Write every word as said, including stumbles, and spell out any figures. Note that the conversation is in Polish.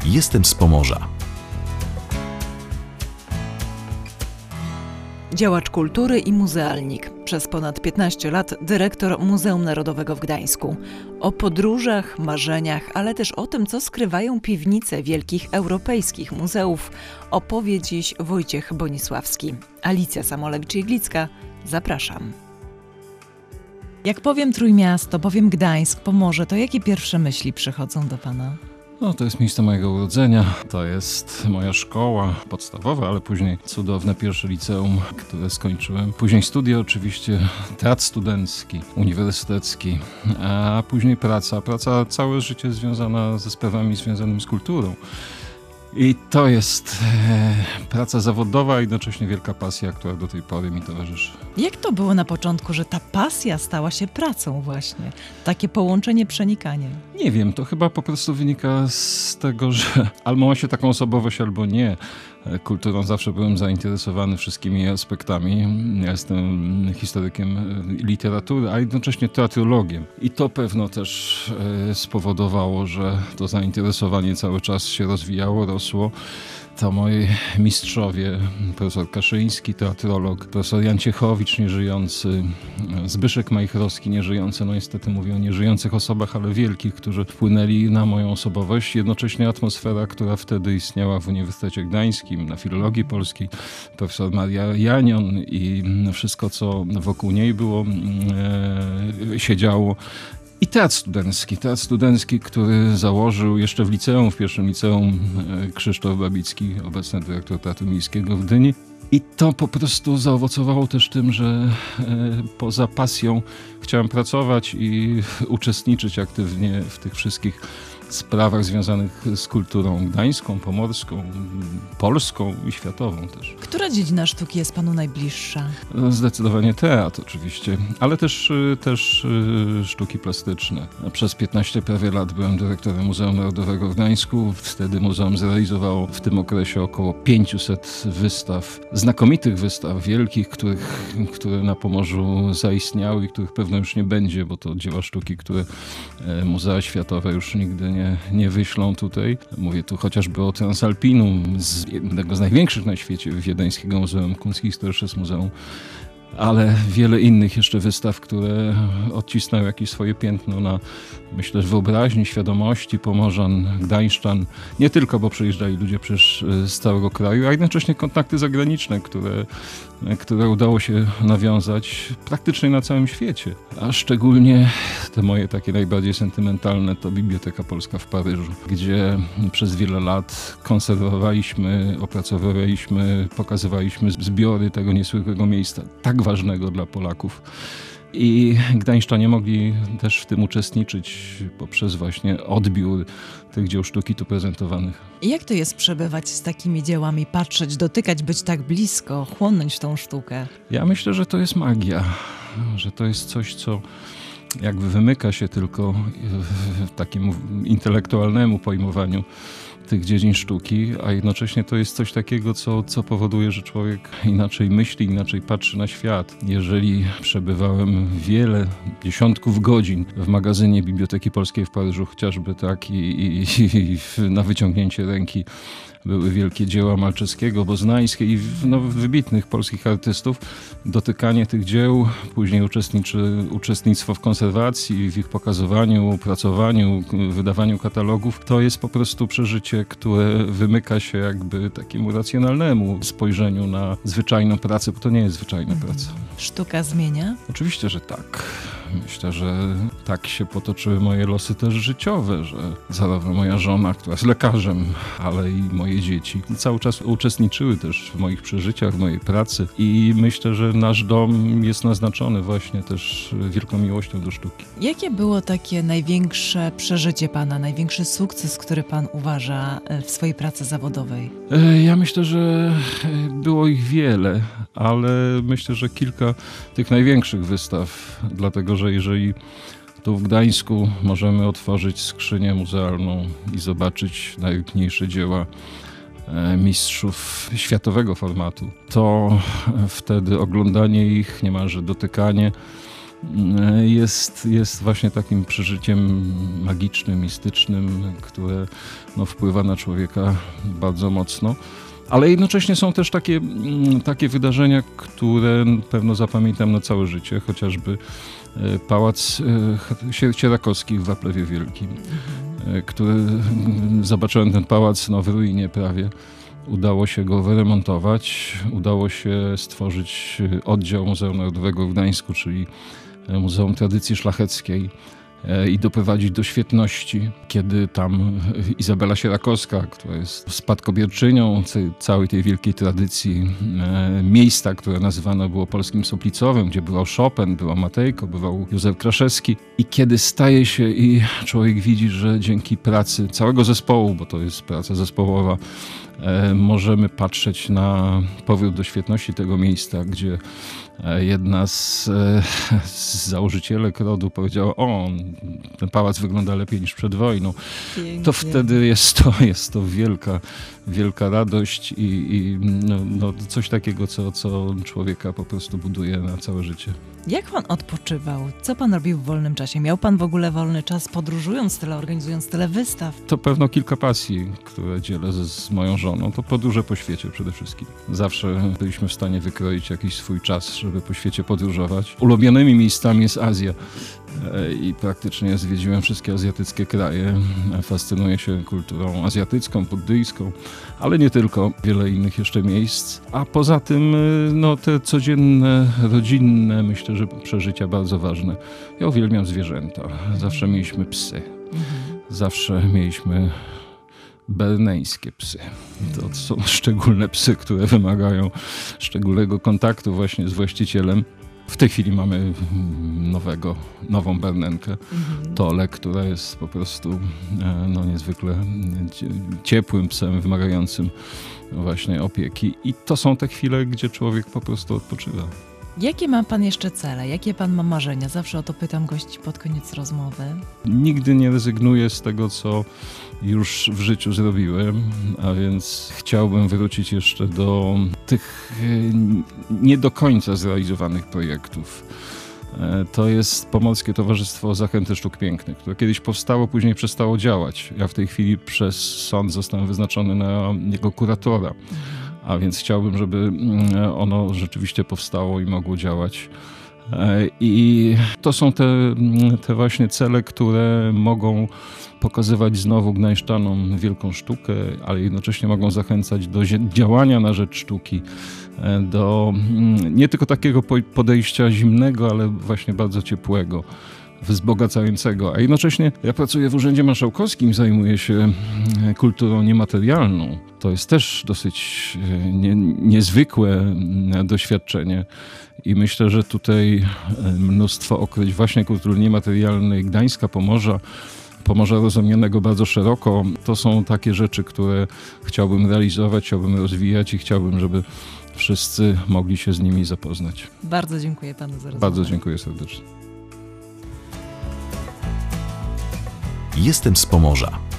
Jestem z Pomorza. Działacz kultury i muzealnik. Przez ponad piętnaście lat dyrektor Muzeum Narodowego w Gdańsku. O podróżach, marzeniach, ale też o tym, co skrywają piwnice wielkich europejskich muzeów, opowie dziś Wojciech Bonisławski. Alicja Samolewicz-Jeglicka, zapraszam. Jak powiem Trójmiasto, powiem Gdańsk, Pomorze, to jakie pierwsze myśli przychodzą do Pana? No, to jest miejsce mojego urodzenia, to jest moja szkoła podstawowa, ale później cudowne pierwsze liceum, które skończyłem. Później studia oczywiście, teatr studencki, uniwersytecki, a później praca. Praca całe życie związana ze sprawami związanymi z kulturą. I to jest e, praca zawodowa, a jednocześnie wielka pasja, która do tej pory mi towarzyszy. Jak to było na początku, że ta pasja stała się pracą właśnie? Takie połączenie, przenikanie. Nie wiem, to chyba po prostu wynika z tego, że albo ma się taką osobowość, albo nie. Kulturą zawsze byłem zainteresowany wszystkimi aspektami. Ja jestem historykiem literatury, a jednocześnie teatrologiem. I to pewno też spowodowało, że to zainteresowanie cały czas się rozwijało, rosło. To moi mistrzowie, profesor Kaszyński, teatrolog, profesor Jan Ciechowicz, nieżyjący, Zbyszek Majchrowski, nieżyjący, no niestety mówię o nieżyjących osobach, ale wielkich, którzy wpłynęli na moją osobowość. Jednocześnie atmosfera, która wtedy istniała w Uniwersytecie Gdańskim, na Filologii Polskiej, profesor Maria Janion i wszystko, co wokół niej było, e, się działo. I teatr studencki, teatr studencki, który założył jeszcze w liceum, w pierwszym liceum Krzysztof Babicki, obecny dyrektor Teatru Miejskiego w Gdyni. I to po prostu zaowocowało też tym, że poza pasją chciałem pracować i uczestniczyć aktywnie w tych wszystkich sprawach związanych z kulturą gdańską, pomorską, polską i światową też. Która dziedzina sztuki jest Panu najbliższa? Zdecydowanie teatr oczywiście, ale też, też sztuki plastyczne. Przez piętnaście prawie lat byłem dyrektorem Muzeum Narodowego w Gdańsku. Wtedy muzeum zrealizowało w tym okresie około pięćset wystaw, znakomitych wystaw, wielkich, których, które na Pomorzu zaistniały i których pewno już nie będzie, bo to dzieła sztuki, które muzea światowe już nigdy nie Nie, nie wyślą tutaj. Mówię tu chociażby o Transalpinum, z jednego z największych na świecie wiedeńskiego Muzeum Kunsthistorisches Muzeum, ale wiele innych jeszcze wystaw, które odcisnęły jakieś swoje piętno na, myślę, wyobraźni, świadomości Pomorzan, Gdańszczan. Nie tylko, bo przyjeżdżali ludzie przecież z całego kraju, a jednocześnie kontakty zagraniczne, które, które udało się nawiązać praktycznie na całym świecie. A szczególnie te moje takie najbardziej sentymentalne to Biblioteka Polska w Paryżu, gdzie przez wiele lat konserwowaliśmy, opracowywaliśmy, pokazywaliśmy zbiory tego niezwykłego miejsca, tak ważnego dla Polaków. I gdańszczanie mogli też w tym uczestniczyć poprzez właśnie odbiór tych dzieł sztuki tu prezentowanych. I jak to jest przebywać z takimi dziełami, patrzeć, dotykać, być tak blisko, chłonąć tą sztukę? Ja myślę, że to jest magia, że to jest coś, co jakby wymyka się tylko w takim intelektualnemu pojmowaniu tych dziedzin sztuki, a jednocześnie to jest coś takiego, co, co powoduje, że człowiek inaczej myśli, inaczej patrzy na świat. Jeżeli przebywałem wiele, dziesiątków godzin w magazynie Biblioteki Polskiej w Paryżu chociażby, tak, i, i, i na wyciągnięcie ręki były wielkie dzieła Malczewskiego, Boznańskie i no, wybitnych polskich artystów. Dotykanie tych dzieł, później uczestniczy, uczestnictwo w konserwacji, w ich pokazywaniu, opracowaniu, wydawaniu katalogów, to jest po prostu przeżycie, które wymyka się jakby takiemu racjonalnemu spojrzeniu na zwyczajną pracę, bo to nie jest zwyczajna praca. Sztuka zmienia? Oczywiście, że tak. Myślę, że tak się potoczyły moje losy też życiowe, że zarówno moja żona, która jest lekarzem, ale i moje dzieci cały czas uczestniczyły też w moich przeżyciach, w mojej pracy i myślę, że nasz dom jest naznaczony właśnie też wielką miłością do sztuki. Jakie było takie największe przeżycie Pana, największy sukces, który Pan uważa w swojej pracy zawodowej? Ja myślę, że było ich wiele, ale myślę, że kilka tych największych wystaw, dlatego że jeżeli tu w Gdańsku możemy otworzyć skrzynię muzealną i zobaczyć najpiękniejsze dzieła mistrzów światowego formatu, to wtedy oglądanie ich, niemalże dotykanie jest, jest właśnie takim przeżyciem magicznym, mistycznym, które no, wpływa na człowieka bardzo mocno. Ale jednocześnie są też takie, takie wydarzenia, które pewno zapamiętam na całe życie, chociażby Pałac Sierakowskich w Waplewie Wielkim, mhm. który zobaczyłem ten pałac no, w ruinie prawie. Udało się go wyremontować, udało się stworzyć oddział Muzeum Narodowego w Gdańsku, czyli Muzeum Tradycji Szlacheckiej, i doprowadzić do świetności, kiedy tam Izabela Sierakowska, która jest spadkobierczynią całej tej wielkiej tradycji miejsca, które nazywane było polskim Soplicowym, gdzie bywał Chopin, była Matejko, bywał Józef Kraszewski, i kiedy staje się i człowiek widzi, że dzięki pracy całego zespołu, bo to jest praca zespołowa, możemy patrzeć na powrót do świetności tego miejsca, gdzie jedna z, z założycielek rodu powiedziała: o, ten pałac wygląda lepiej niż przed wojną. Pięknie. To wtedy jest to, jest to wielka, wielka radość i, i no, no coś takiego, co, co człowieka po prostu buduje na całe życie. Jak pan odpoczywał? Co pan robił w wolnym czasie? Miał pan w ogóle wolny czas, podróżując tyle, organizując tyle wystaw? To pewno kilka pasji, które dzielę z, z moją żoną. To podróże po świecie przede wszystkim. Zawsze byliśmy w stanie wykroić jakiś swój czas, żeby po świecie podróżować. Ulubionymi miejscami jest Azja i praktycznie zwiedziłem wszystkie azjatyckie kraje. Fascynuję się kulturą azjatycką, buddyjską, ale nie tylko. Wiele innych jeszcze miejsc. A poza tym no, te codzienne, rodzinne, myślę, że przeżycia bardzo ważne. Ja uwielbiam zwierzęta. Zawsze mieliśmy psy. Zawsze mieliśmy berneńskie psy. To są szczególne psy, które wymagają szczególnego kontaktu właśnie z właścicielem. W tej chwili mamy nowego, nową bernenkę, mhm. Tolę, która jest po prostu no, niezwykle ciepłym psem, wymagającym właśnie opieki. I to są te chwile, gdzie człowiek po prostu odpoczywa. Jakie ma pan jeszcze cele? Jakie pan ma marzenia? Zawsze o to pytam gości pod koniec rozmowy. Nigdy nie rezygnuję z tego, co już w życiu zrobiłem, a więc chciałbym wrócić jeszcze do tych nie do końca zrealizowanych projektów. To jest Pomorskie Towarzystwo Zachęty Sztuk Pięknych, które kiedyś powstało, później przestało działać. Ja w tej chwili przez sąd zostałem wyznaczony na jego kuratora. A więc chciałbym, żeby ono rzeczywiście powstało i mogło działać. I to są te, te właśnie cele, które mogą pokazywać znowu gdańszczanom wielką sztukę, ale jednocześnie mogą zachęcać do działania na rzecz sztuki, do nie tylko takiego podejścia zimnego, ale właśnie bardzo ciepłego, wzbogacającego. A jednocześnie ja pracuję w Urzędzie Marszałkowskim, zajmuję się kulturą niematerialną. To jest też dosyć nie, niezwykłe doświadczenie i myślę, że tutaj mnóstwo okryć właśnie kultury niematerialnej Gdańska, Pomorza, Pomorza rozumianego bardzo szeroko. To są takie rzeczy, które chciałbym realizować, chciałbym rozwijać i chciałbym, żeby wszyscy mogli się z nimi zapoznać. Bardzo dziękuję panu za rozmowę. Bardzo dziękuję serdecznie. Jestem z Pomorza.